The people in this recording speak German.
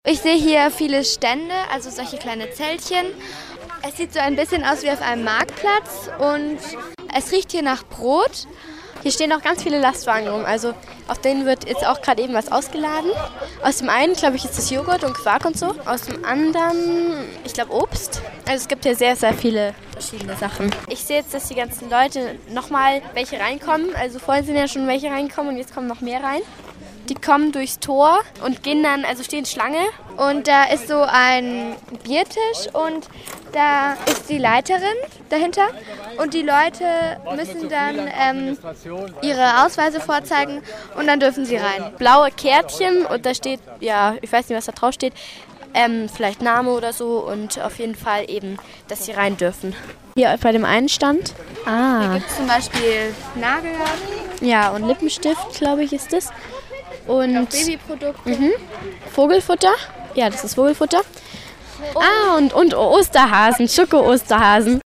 Ich sehe hier viele Stände, also solche kleine Zeltchen. Es sieht so ein bisschen aus wie auf einem Marktplatz und es riecht hier nach Brot. Hier stehen auch ganz viele Lastwagen rum, also auf denen wird jetzt auch gerade eben was ausgeladen. Aus dem einen, glaube ich, ist das Joghurt und Quark und so. Aus dem anderen, ich glaube, Obst. Also es gibt hier sehr, sehr viele verschiedene Sachen. Ich sehe jetzt, dass die ganzen Leute nochmal welche reinkommen. Also vorhin sind ja schon welche reinkommen und jetzt kommen noch mehr rein. Die kommen durchs Tor und gehen dann, also stehen Schlange. Und da ist so ein Biertisch und da ist die Leiterin dahinter. Und die Leute müssen dann ihre Ausweise vorzeigen und dann dürfen sie rein. Blaue Kärtchen und da steht, ja, ich weiß nicht, was da drauf steht, vielleicht Name oder so und auf jeden Fall eben, dass sie rein dürfen. Hier bei dem einen Stand. Hier gibt es zum Beispiel Nagellack. Ja, und Lippenstift, glaube ich, ist das. Und Babyprodukte. Vogelfutter. Ja, das ist Vogelfutter. Und Osterhasen, Schoko-Osterhasen.